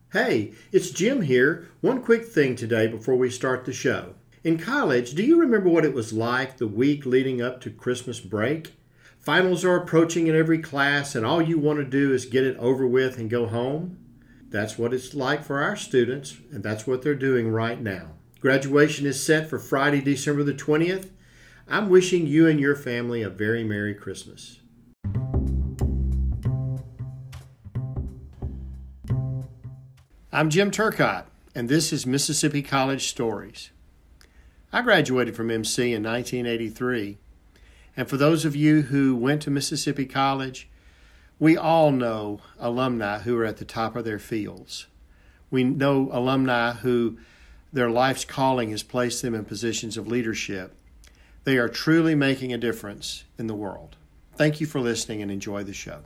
Hey, it's Jim here. One quick thing today before we start the show. In college, do you remember what it was like the week leading up to Christmas break? Finals are approaching in every class, and all you want to do is get it over with and go home? That's what it's like for our students, and that's what they're doing right now. Graduation is set for Friday, December the 20th. I'm wishing you and your family a very Merry Christmas. I'm Jim Turcott, and this is Mississippi College Stories. I graduated from MC in 1983, and for those of you who went to Mississippi College, we all know alumni who are at the top of their fields. We know alumni who their life's calling has placed them in positions of leadership. They are truly making a difference in the world. Thank you for listening and enjoy the show.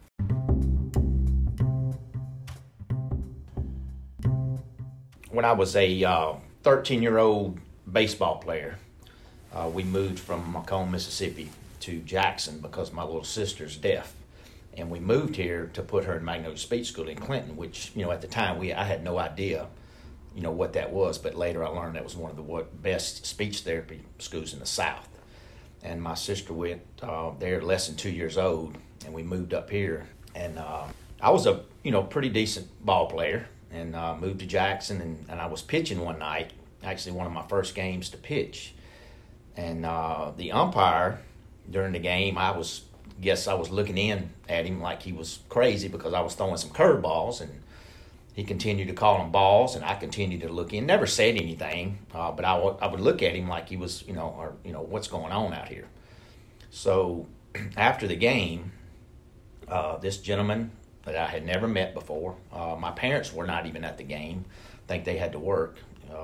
When I was a 13-year-old baseball player, we moved from Macomb, Mississippi to Jackson because my little sister's deaf. And we moved here to put her in Magnolia Speech School in Clinton, which, at the time I had no idea, what that was. But later I learned that was one of the best speech therapy schools in the South. And my sister went there less than 2 years old, and we moved up here. And I was a, pretty decent ball player. And moved to Jackson, and I was pitching one night, actually one of my first games to pitch. And the umpire during the game, I was looking in at him like he was crazy because I was throwing some curveballs, and he continued to call them balls, and I continued to look in. Never said anything, but I would look at him like he was, what's going on out here. So after the game, this gentleman that I had never met before. My parents were not even at the game. I think they had to work.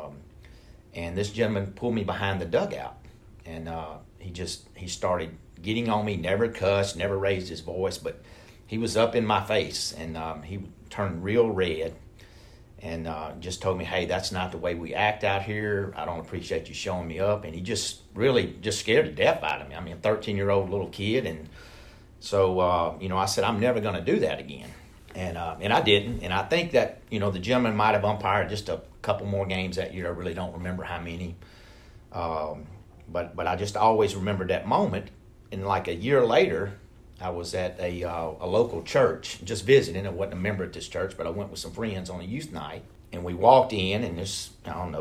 And this gentleman pulled me behind the dugout. And he started getting on me, never cussed, never raised his voice, but he was up in my face. And he turned real red and just told me, hey, that's not the way we act out here. I don't appreciate you showing me up. And he just really scared the death out of me. I mean, a 13-year-old little kid, and so, I said, I'm never going to do that again. And I didn't. And I think that, the gentleman might have umpired just a couple more games that year. I really don't remember how many. But I just always remember that moment. And like a year later, I was at a local church, just visiting. I wasn't a member at this church, but I went with some friends on a youth night. And we walked in, and there's,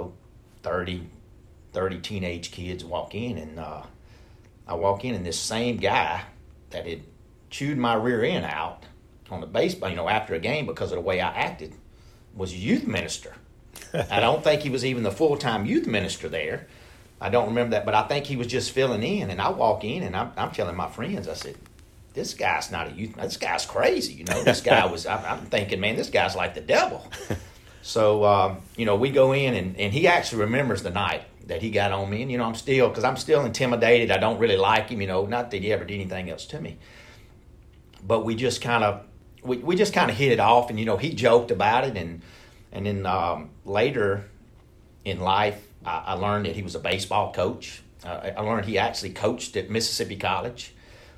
30 teenage kids walk in. And I walk in, and this same guy that had chewed my rear end out on the baseball, after a game because of the way I acted, was a youth minister. I don't think he was even the full-time youth minister there. I don't remember that, but I think he was just filling in. And I walk in, and I'm telling my friends, I said, this guy's not a youth, this guy's crazy, This guy I'm thinking, man, this guy's like the devil. So, we go in, and he actually remembers the night that he got on me. And, I'm still intimidated. I don't really like him, not that he ever did anything else to me. But we just kind of hit it off, and, he joked about it. And then later in life, I learned that he was a baseball coach. I learned he actually coached at Mississippi College.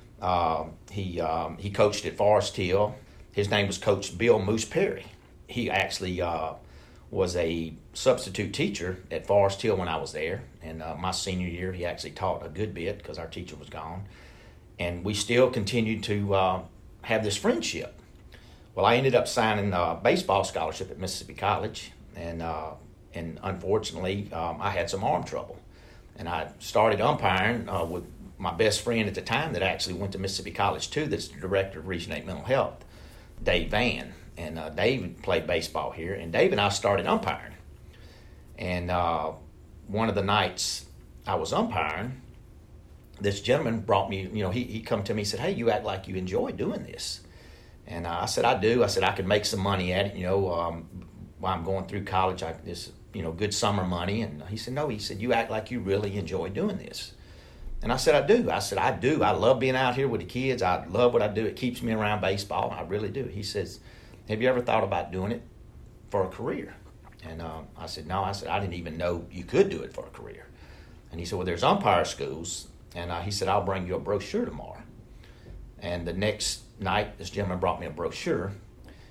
He coached at Forest Hill. His name was Coach Bill Moose Perry. He actually was a substitute teacher at Forest Hill when I was there. And my senior year, he actually taught a good bit because our teacher was gone. And we still continued to have this friendship. Well, I ended up signing a baseball scholarship at Mississippi College. And unfortunately, I had some arm trouble. And I started umpiring with my best friend at the time that actually went to Mississippi College too, that's the director of Region 8 Mental Health, Dave Vann. And Dave played baseball here, and Dave and I started umpiring. And one of the nights I was umpiring, this gentleman brought me, he come to me and said, hey, you act like you enjoy doing this. And I said, I do. I said, I could make some money at it, while I'm going through college, good summer money. And he said, no, he said, you act like you really enjoy doing this. And I said, I do. I said, I do. I love being out here with the kids. I love what I do. It keeps me around baseball. I really do. He says, have you ever thought about doing it for a career? And I said, no. I said, I didn't even know you could do it for a career. And he said, well, there's umpire schools. And he said, I'll bring you a brochure tomorrow. And the next night, this gentleman brought me a brochure.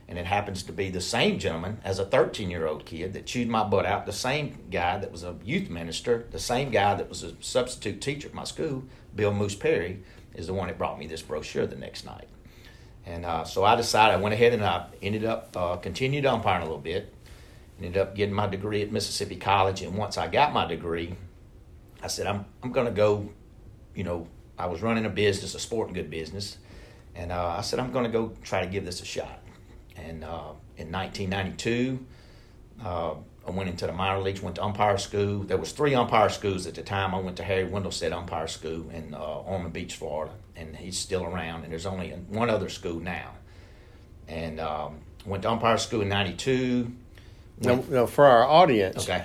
And it happens to be the same gentleman as a 13-year-old kid that chewed my butt out, the same guy that was a youth minister, the same guy that was a substitute teacher at my school, Bill Moose Perry, is the one that brought me this brochure the next night. And so I decided, I went ahead and I ended up, continued umpiring a little bit, ended up getting my degree at Mississippi College. And once I got my degree, I said, I'm going to go, I was running a business, a sporting good business. And I said, I'm going to go try to give this a shot. And in 1992, I went into the minor leagues, went to umpire school. There was 3 umpire schools at the time. I went to Harry Wendelstedt Umpire School in Ormond Beach, Florida, and he's still around. And there's only one other school now. And went to umpire school in 92. Now, for our audience, okay.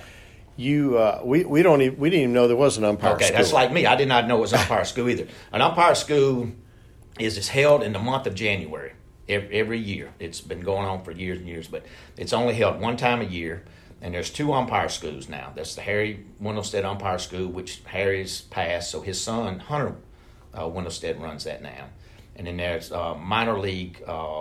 We didn't even know there was an umpire school. Okay, that's like me. I did not know it was umpire school either. An umpire school is held in the month of January. Every year. It's been going on for years and years, but it's only held one time a year, and there's 2 umpire schools now. That's the Harry Wendelstedt Umpire School, which Harry's passed, so his son, Hunter Wendelstedt, runs that now. And then there's minor league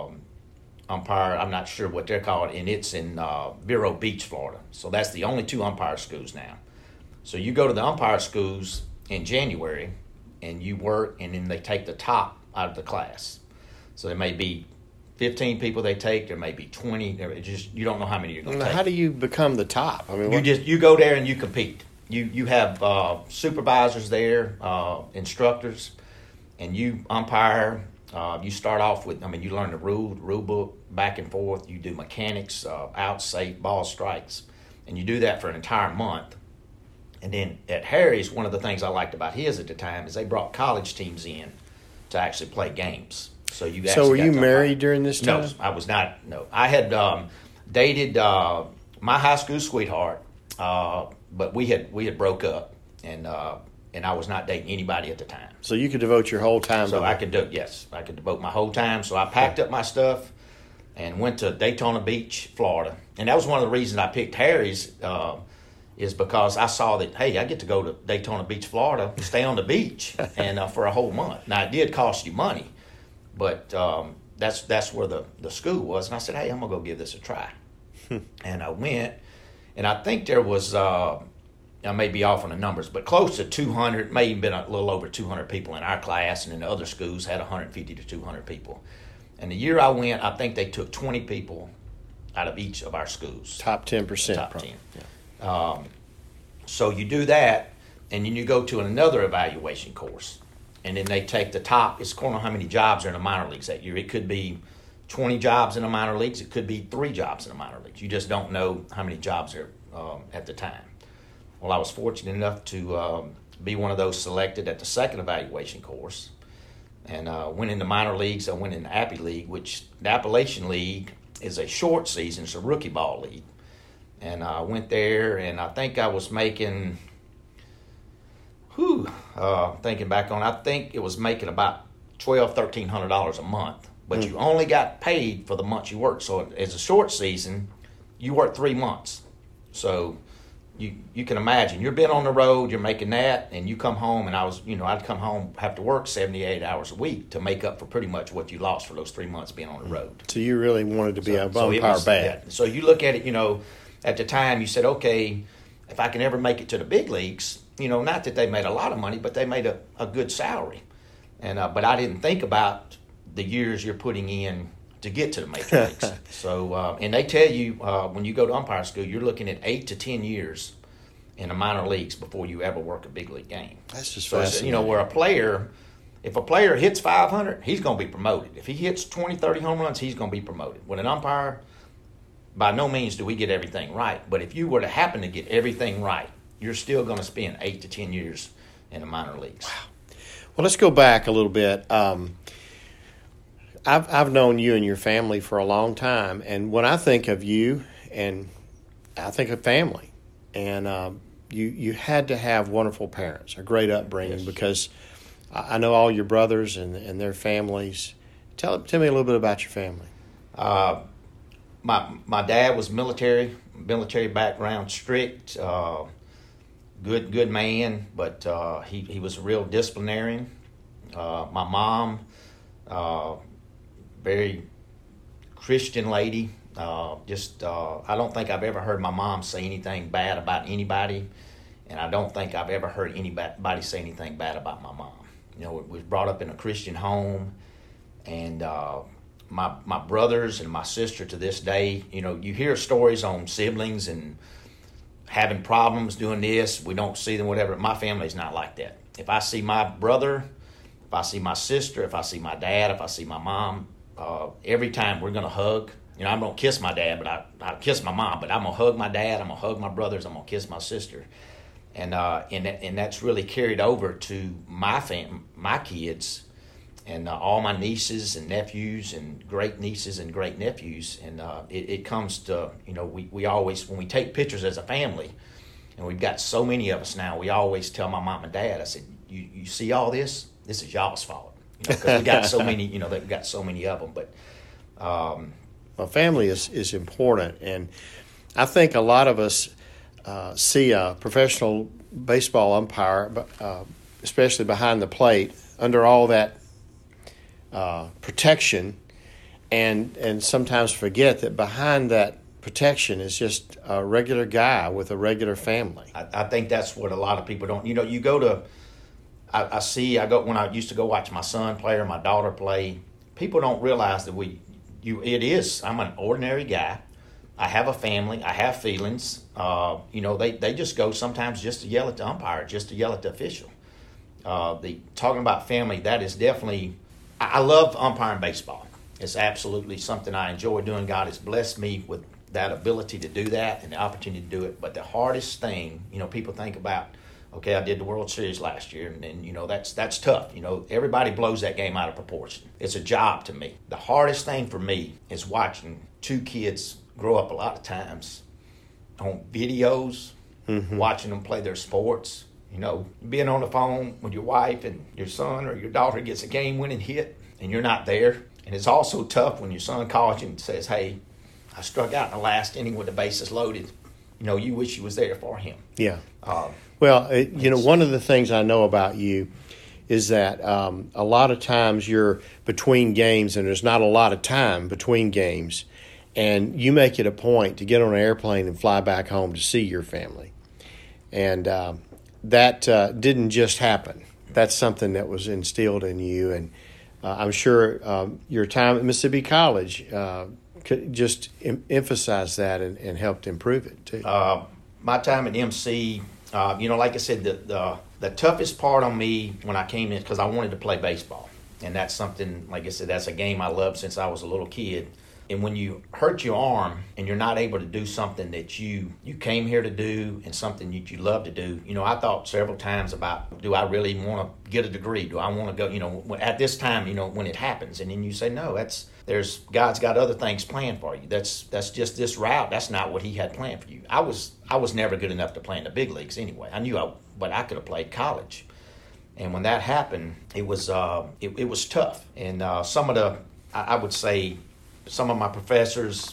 umpire, I'm not sure what they're called, and it's in Vero Beach, Florida. So that's the only 2 umpire schools now. So you go to the umpire schools in January, and you work, and then they take the top out of the class. So there may be 15 people they take. There may be 20. You don't know how many you're going to take. How do you become the top? I mean, you go there and you compete. You have supervisors there, instructors, and you umpire. You start off with, you learn the rule book back and forth. You do mechanics, out, safe, ball strikes, and you do that for an entire month. And then at Harry's, one of the things I liked about his at the time is they brought college teams in to actually play games. So were you married during this time? No, I was not. No, I had dated my high school sweetheart, but we had broke up, and I was not dating anybody at the time. So you could devote your whole time. So I could devote my whole time. So I packed up my stuff and went to Daytona Beach, Florida, and that was one of the reasons I picked Harry's. Is because I saw that, hey, I get to go to Daytona Beach, Florida, stay on the beach, and for a whole month. Now it did cost you money. But that's where the school was. And I said, hey, I'm going to go give this a try. And I went, and I think there was, I may be off on the numbers, but close to 200, may even been a little over 200 people in our class, and then the other schools had 150 to 200 people. And the year I went, I think they took 20 people out of each of our schools. Top 10%. Top 10. Yeah. So you do that, and then you go to another evaluation course. And then they take the top. It's according to how many jobs are in the minor leagues that year. It could be 20 jobs in the minor leagues. It could be 3 jobs in the minor leagues. You just don't know how many jobs are at the time. Well, I was fortunate enough to be one of those selected at the second evaluation course. And went in the minor leagues. I went in the Appy League, which the Appalachian League is a short season. It's a rookie ball league. And I went there, and I think I was making... thinking back on, I think it was making about $1,200-$1,300 a month, but you only got paid for the months you worked. So as a short season, you work 3 months. So you can imagine you're been on the road, you're making that, and you come home, and I'd come home, have to work 78 hours a week to make up for pretty much what you lost for those 3 months being on the road. So you really wanted to be a umpire bad. Yeah. So you look at it, at the time you said, okay, if I can ever make it to the big leagues. Not that they made a lot of money, but they made a good salary. And but I didn't think about the years you're putting in to get to the major leagues. So, and they tell you when you go to umpire school, you're looking at 8 to 10 years in the minor leagues before you ever work a big league game. That's just fascinating. Where if a player hits 500, he's going to be promoted. If he hits 20, 30 home runs, he's going to be promoted. When an umpire, by no means do we get everything right. But if you were to happen to get everything right, you're still going to spend 8 to 10 years in the minor leagues. Wow. Well, let's go back a little bit. I've known you and your family for a long time, and when I think of you, and I think of family, and you had to have wonderful parents, a great upbringing, yes. Because I know all your brothers and their families. Tell me a little bit about your family. My dad was military background, strict. Good man, but he was a real disciplinarian. My mom, very Christian lady. I don't think I've ever heard my mom say anything bad about anybody, and I don't think I've ever heard anybody say anything bad about my mom. You know, we was brought up in a Christian home, and my brothers and my sister to this day, you know, you hear stories on siblings and having problems doing this, we don't see them, whatever. My family's not like that. If I see my brother, if I see my sister, if I see my dad, if I see my mom, every time we're going to hug. You know, I'm going to kiss my dad, but I kiss my mom, but I'm going to hug my dad, I'm going to hug my brothers, I'm going to kiss my sister. And that's really carried over to my kids, and all my nieces and nephews and great nieces and great nephews. And it comes to, you know, we always, when we take pictures as a family, and we've got so many of us now, we always tell my mom and dad, I said, you see all this? This is y'all's fault. You know, because we got so many, you know, they've got so many of them. But well, family is important. And I think a lot of us see a professional baseball umpire, especially behind the plate, under all that protection, and sometimes forget that behind that protection is just a regular guy with a regular family. I think that's what a lot of people don't. You know, you go to, I go when I used to go watch my son play or my daughter play. People don't realize that I'm an ordinary guy. I have a family. I have feelings. You know, they just go sometimes just to yell at the umpire, just to yell at the official. Talking about family, that is definitely. I love umpiring baseball. It's absolutely something I enjoy doing. God has blessed me with that ability to do that and the opportunity to do it. But the hardest thing, you know, people think about, okay, I did the World Series last year, and you know, that's tough. You know, everybody blows that game out of proportion. It's a job to me. The hardest thing for me is watching two kids grow up a lot of times on videos, watching them play their sports. You know, being on the phone with your wife and your son or your daughter gets a game-winning hit and you're not there. And it's also tough when your son calls you and says, hey, I struck out in the last inning with the bases loaded. You know, you wish you was there for him. Yeah. You know, one of the things I know about you is that a lot of times you're between games and there's not a lot of time between games. And you make it a point to get on an airplane and fly back home to see your family. And that didn't just happen. That's something that was instilled in you. And I'm sure your time at Mississippi College could just emphasize that and helped improve it too. My time at MC, you know, like I said, the toughest part on me when I came in, because I wanted to play baseball. And that's something, like I said, that's a game I loved since I was a little kid. And when you hurt your arm and you're not able to do something that you came here to do and something that you love to do, you know, I thought several times about, do I really want to get a degree? Do I want to go, you know, at this time, you know, when it happens? And then you say, no, God's got other things planned for you. That's just this route. That's not what he had planned for you. I was never good enough to play in the big leagues anyway. I knew but I could have played college. And when that happened, it was tough. And I would say, some of my professors,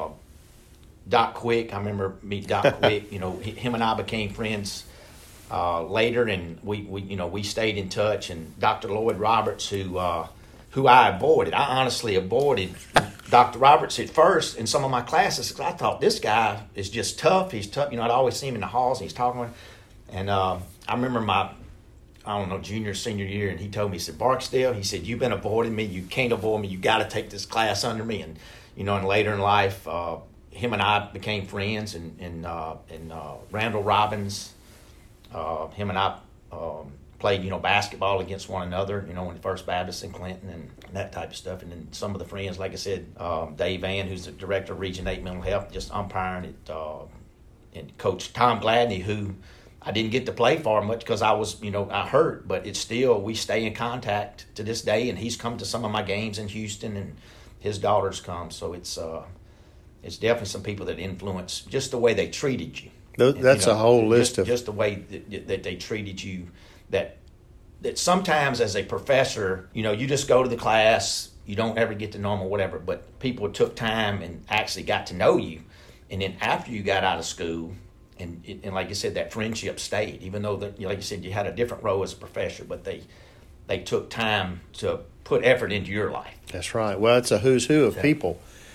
Doc Quick, I remember meeting Doc Quick. You know, him and I became friends later, and we stayed in touch. And Dr. Lloyd Roberts, who I avoided, I honestly avoided Dr. Roberts at first in some of my classes because I thought this guy is just tough. He's tough. You know, I'd always see him in the halls. And he's talking with, and I remember junior, senior year, and he told me, he said, Barksdale, he said, you've been avoiding me. You can't avoid me. You got to take this class under me. And, you know, and later in life, him and I became friends, and Randall Robbins, him and I played, you know, basketball against one another, you know, in First Baptist in Clinton and that type of stuff. And then some of the friends, like I said, Dave Ann, who's the director of Region 8 Mental Health, just umpiring it, and Coach Tom Gladney, who I didn't get to play for much because I was, you know, I hurt, but it's still, we stay in contact to this day, and he's come to some of my games in Houston, and his daughter's come. So it's definitely some people that influence just the way they treated you. That's a whole list of just the way that they treated you. That sometimes as a professor, you know, you just go to the class, you don't ever get to know them or whatever. But people took time and actually got to know you, and then after you got out of school. And like you said, that friendship stayed, even though, like you said, you had a different role as a professor, but they took time to put effort into your life. That's right. Well, it's a who's who of people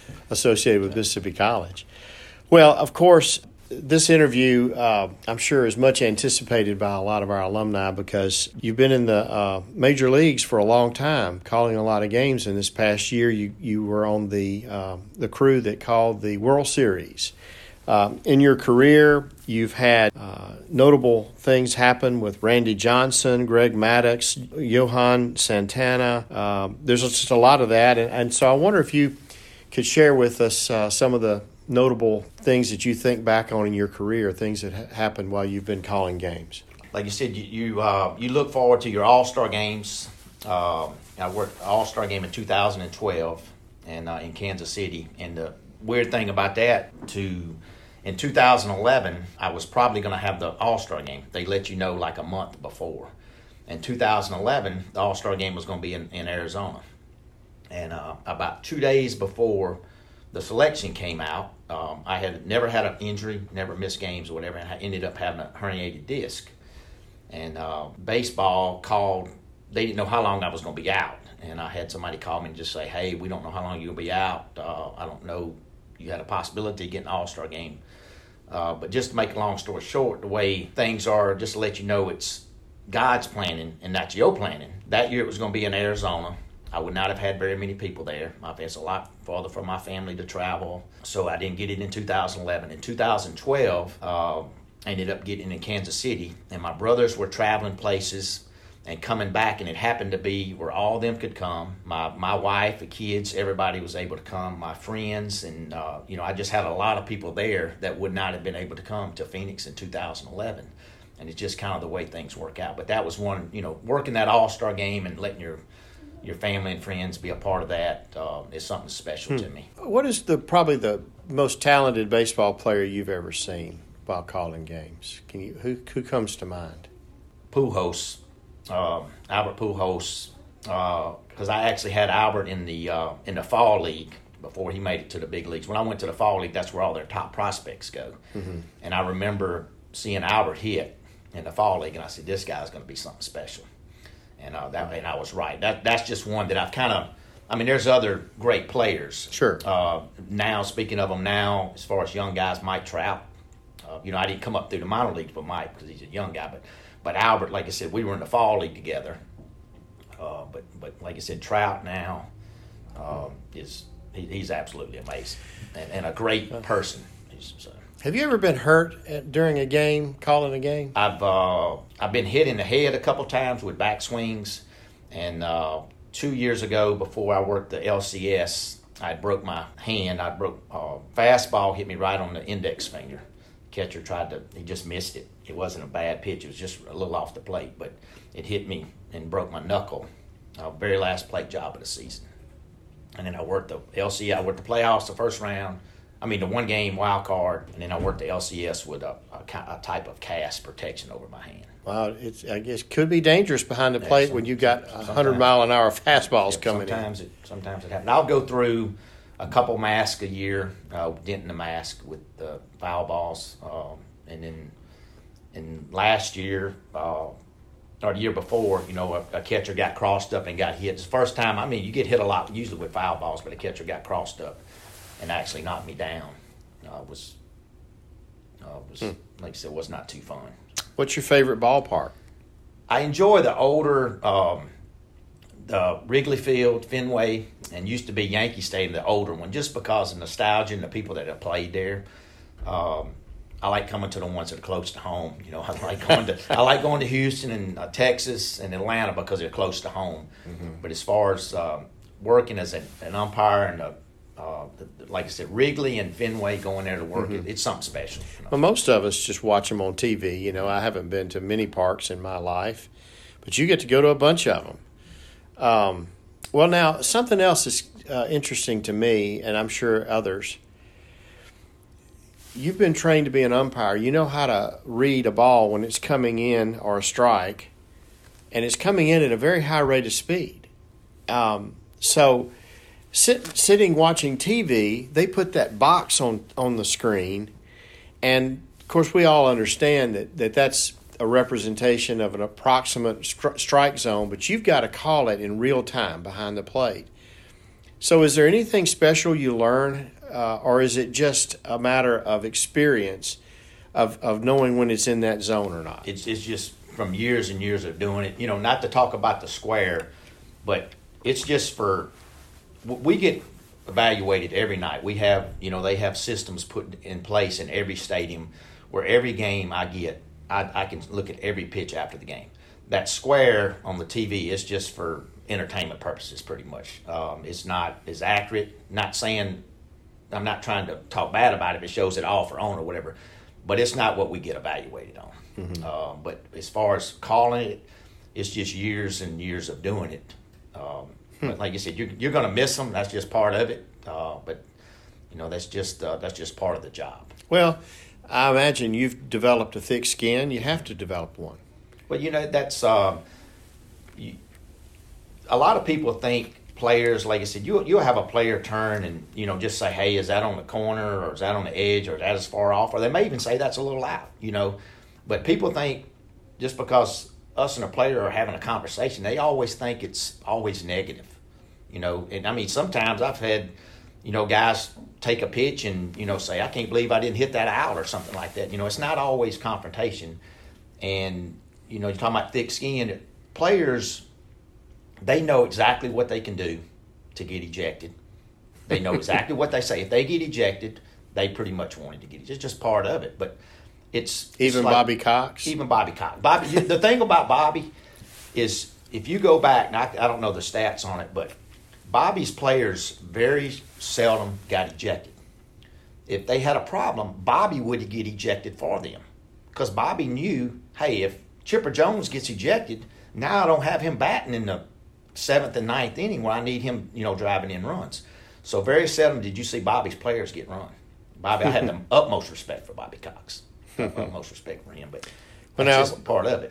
associated with Mississippi College. Well, of course, this interview, I'm sure, is much anticipated by a lot of our alumni because you've been in the major leagues for a long time, calling a lot of games. And this past year, you were on the crew that called the World Series. In your career, you've had notable things happen with Randy Johnson, Greg Maddux, Johan Santana. There's just a lot of that. And so I wonder if you could share with us some of the notable things that you think back on in your career, things that happened while you've been calling games. Like you said, you look forward to your All-Star games. I worked All-Star game in 2012 and in Kansas City. And the weird thing about that, in 2011, I was probably going to have the All-Star game. They let you know like a month before. In 2011, the All-Star game was going to be in Arizona. And about 2 days before the selection came out, I had never had an injury, never missed games or whatever, and I ended up having a herniated disc. And baseball called, they didn't know how long I was going to be out. And I had somebody call me and just say, hey, we don't know how long you'll be out. I don't know, you had a possibility of getting an All-Star game. But just to make a long story short, the way things are, just to let you know, it's God's planning and not your planning. That year it was going to be in Arizona. I would not have had very many people there. It's a lot farther for my family to travel, so I didn't get it in 2011. In 2012, I ended up getting in Kansas City, and my brothers were traveling places and coming back, and it happened to be where all of them could come. My wife, the kids, everybody was able to come, my friends, and I just had a lot of people there that would not have been able to come to Phoenix in 2011. And it's just kind of the way things work out. But that was one, working that All-Star game and letting your family and friends be a part of that is something special to me. What is probably the most talented baseball player you've ever seen while calling games? Who comes to mind? Pujols, Albert Pujols, because I actually had Albert in the fall league before he made it to the big leagues. When I went to the fall league, that's where all their top prospects go. Mm-hmm. And I remember seeing Albert hit in the fall league, and I said, this guy's going to be something special. And I was right. That's just one that I've kind of. There's other great players. Sure. Now, speaking of them now, as far as young guys, Mike Trout. I didn't come up through the minor leagues with Mike because he's a young guy. But Albert, like I said, we were in the fall league together. But like I said, Trout now he's absolutely amazing and a great person. Have you ever been hurt during a game, calling a game? I've been hit in the head a couple times with back swings, and 2 years ago, before I worked the LCS, I broke my hand. Fastball hit me right on the index finger. Catcher he just missed it. It wasn't a bad pitch. It was just a little off the plate, but it hit me and broke my knuckle. Very last plate job of the season. And then I worked the LCS. I worked the playoffs, the first round. The one-game wild card, and then I worked the LCS with a type of cast protection over my hand. Wow, I guess could be dangerous behind the plate when you got 100-mile-an-hour fastballs coming in. Sometimes it happens. I'll go through a couple masks a year, denting the mask with the foul balls, and then last year or the year before, a catcher got crossed up and got hit. It's the first time. You get hit a lot usually with foul balls, but a catcher got crossed up and actually knocked me down. Like I said, was not too fun. What's your favorite ballpark? I enjoy the older, the Wrigley Field, Fenway, and used to be Yankee Stadium, the older one, just because of nostalgia and the people that have played there. I like coming to the ones that are close to home. I like going to Houston and Texas and Atlanta because they're close to home. Mm-hmm. But as far as working as an umpire and like I said, Wrigley and Fenway, going there to work, mm-hmm. It's something special. Well, most of us just watch them on TV. I haven't been to many parks in my life, but you get to go to a bunch of them. Well, now, something else is interesting to me, and I'm sure others. You've been trained to be an umpire. You know how to read a ball when it's coming in or a strike, and it's coming in at a very high rate of speed. So sitting watching TV, they put that box on the screen, and of course we all understand that's a representation of an approximate strike zone, but you've got to call it in real time behind the plate. So is there anything special you learn, or is it just a matter of experience of knowing when it's in that zone or not? It's just from years and years of doing it. Not to talk about the square, but it's just we get evaluated every night. We have, they have systems put in place in every stadium where every game I can look at every pitch after the game. That square on the TV is just for entertainment purposes, pretty much. It's not as accurate. Not saying, I'm not trying to talk bad about it. It shows it off or on or whatever, but it's not what we get evaluated on. Mm-hmm. But as far as calling it, it's just years and years of doing it. But like you said, you're going to miss them. That's just part of it. But that's just part of the job. Well, I imagine you've developed a thick skin. You have to develop one. Well, that's a lot of people think players, like I said, you'll have a player turn and just say, hey, is that on the corner or is that on the edge or is that as far off? Or they may even say that's a little out. But people think just because us and a player are having a conversation, they always think it's always negative. And I mean, sometimes I've had guys take a pitch and say, I can't believe I didn't hit that out or something like that. It's not always confrontation. And you're talking about thick skin. Players, they know exactly what they can do to get ejected. They know exactly what they say. If they get ejected, they pretty much wanted to get it. It's just part of it. But it's even like, Bobby Cox. Even Bobby Cox. The thing about Bobby is, if you go back, and I don't know the stats on it, but Bobby's players very seldom got ejected. If they had a problem, Bobby would get ejected for them, because Bobby knew, hey, if Chipper Jones gets ejected, now I don't have him batting in the 7th and 9th inning where I need him, driving in runs. So very seldom did you see Bobby's players get run. Bobby, I had the utmost respect for Bobby Cox. Utmost respect for him, but that's just part of it.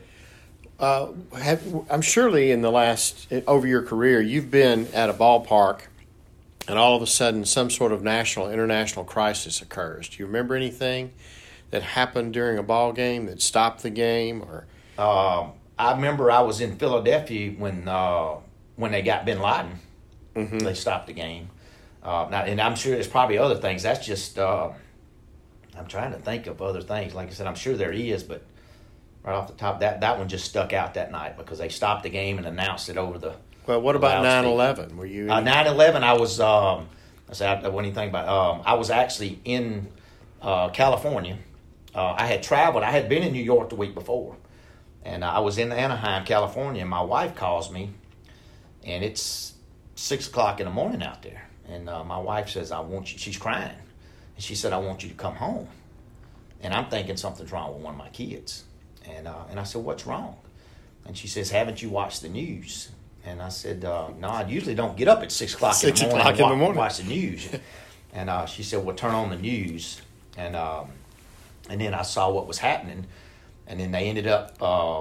I'm surely over your career, you've been at a ballpark and all of a sudden some sort of national, international crisis occurs. Do you remember anything that happened during a ball game that stopped the game? Or I remember I was in Philadelphia when they got Bin Laden. Mm-hmm. They stopped the game. And I'm sure there's probably other things. That's just, I'm trying to think of other things. Like I said, I'm sure there is, but right off the top, that one just stuck out that night because they stopped the game and announced it over the. Well, what about 9/11? Were you? 9/11, I was. I said, what do you think about? I was actually in California. I had traveled. I had been in New York the week before, and I was in Anaheim, California. And my wife calls me, and it's 6:00 in the morning out there. And my wife says, "I want you." She's crying, and she said, "I want you to come home." And I'm thinking something's wrong with one of my kids. And I said, "What's wrong?" And she says, "Haven't you watched the news?" And I said, "No, I usually don't get up at 6:00 in the morning and watch the news." And she said, "Well, turn on the news." And then I saw what was happening. And then they ended up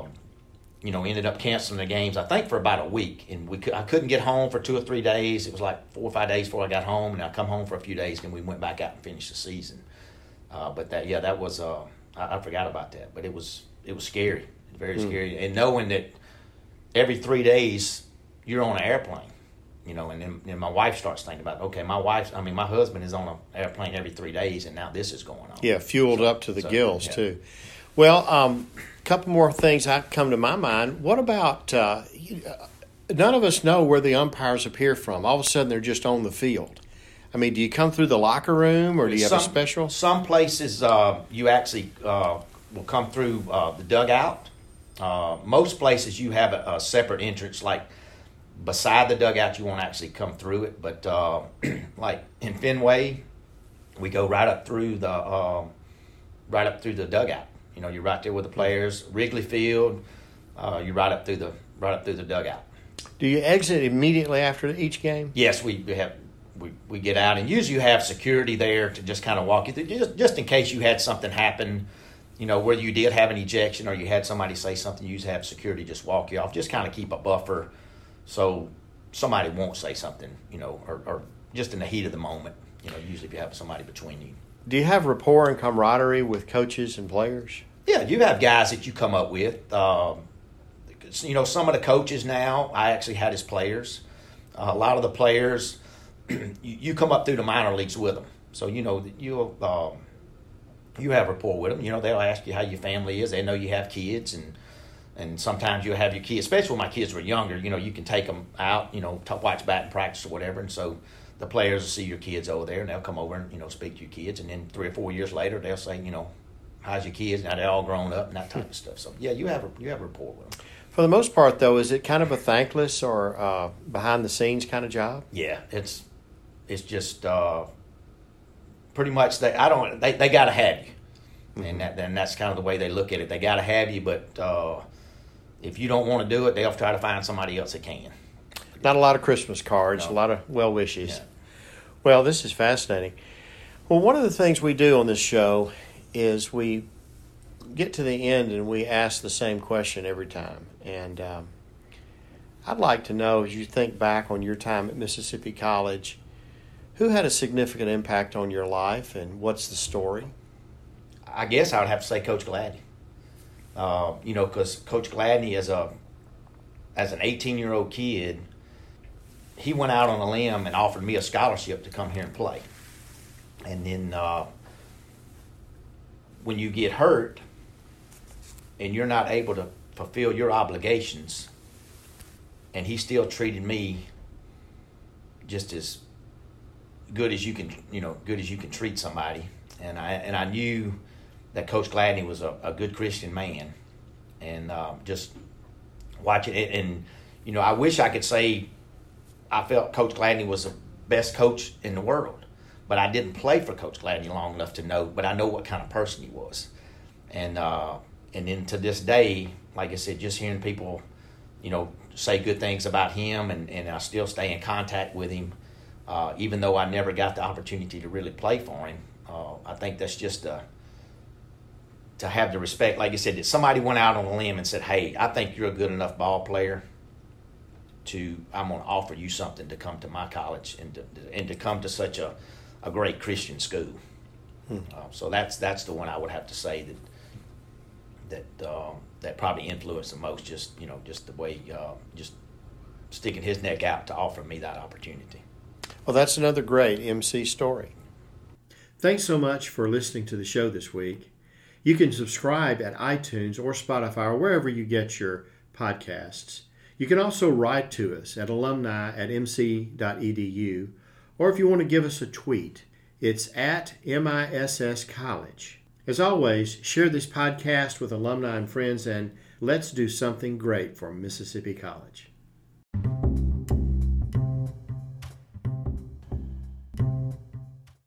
canceling the games, I think, for about a week. And I couldn't get home for 2 or 3 days. It was like 4 or 5 days before I got home. And I come home for a few days, and we went back out and finished the season. But that was, I forgot about that. But it was scary, very scary. And knowing that every 3 days you're on an airplane, and then my wife starts thinking about, okay, my husband is on an airplane every 3 days, and now this is going on. Yeah, fueled up to the gills, too. Well, a couple more things that come to my mind. What about, none of us know where the umpires appear from. All of a sudden, they're just on the field. I mean, do you come through the locker room, or do you have a special? Some places you actually will come through the dugout. Most places you have a separate entrance, like beside the dugout. You won't actually come through it, but like in Fenway, we go right up through the dugout. You're right there with the players. Wrigley Field, you're right up through the dugout. Do you exit immediately after each game? Yes, we get out, and usually you have security there to just kind of walk you through, just in case you had something happen, whether you did have an ejection or you had somebody say something. You usually have security just walk you off, just kind of keep a buffer so somebody won't say something, or just in the heat of the moment. Usually if you have somebody between you. Do you have rapport and camaraderie with coaches and players? Yeah, you have guys that you come up with. Some of the coaches now, I actually had as players. A lot of the players, you come up through the minor leagues with them. So, you know, you have rapport with them. You know, they'll ask you how your family is. They know you have kids, and sometimes you'll have your kids, especially when my kids were younger, you know, you can take them out, you know, to watch batting practice or whatever. And so the players will see your kids over there, and they'll come over and, you know, speak to your kids. And then 3 or 4 years later, they'll say, you know, how's your kids? Now they're all grown up and that type of stuff. So, yeah, you have rapport with them. For the most part, though, is it kind of a thankless or behind-the-scenes kind of job? Yeah, it's just pretty much they got to have you, and that's kind of the way they look at it. They got to have you, but if you don't want to do it, they'll try to find somebody else that can. Not a lot of Christmas cards, No. a lot of well wishes. Yeah. Well, this is fascinating. Well, one of the things we do on this show is we get to the end and we ask the same question every time. And I'd like to know, as you think back on your time at Mississippi College, who had a significant impact on your life and what's the story? I guess I would have to say Coach Gladney. You know, because Coach Gladney, as an 18-year-old kid, he went out on a limb and offered me a scholarship to come here and play. And then when you get hurt and you're not able to fulfill your obligations, and he still treated me just as good as you can, you know, good as you can treat somebody. And I knew that Coach Gladney was a good Christian man, and just watching it. And you know, I wish I could say I felt Coach Gladney was the best coach in the world, but I didn't play for Coach Gladney long enough to know. But I know what kind of person he was, and then to this day, like I said, just hearing people, you know, say good things about him, and I still stay in contact with him, even though I never got the opportunity to really play for him. I think that's just to have the respect, like I said, that somebody went out on a limb and said, hey, I think you're a good enough ball player I'm going to offer you something to come to my college and to come to such a great Christian school. So that's the one I would have to say that probably influenced the most, just, you know, just the way, just sticking his neck out to offer me that opportunity. Well, that's another great MC story. Thanks so much for listening to the show this week. You can subscribe at iTunes or Spotify or wherever you get your podcasts. You can also write to us at alumni@mc.edu, or if you want to give us a tweet, it's at MISS College. As always, share this podcast with alumni and friends, and let's do something great for Mississippi College.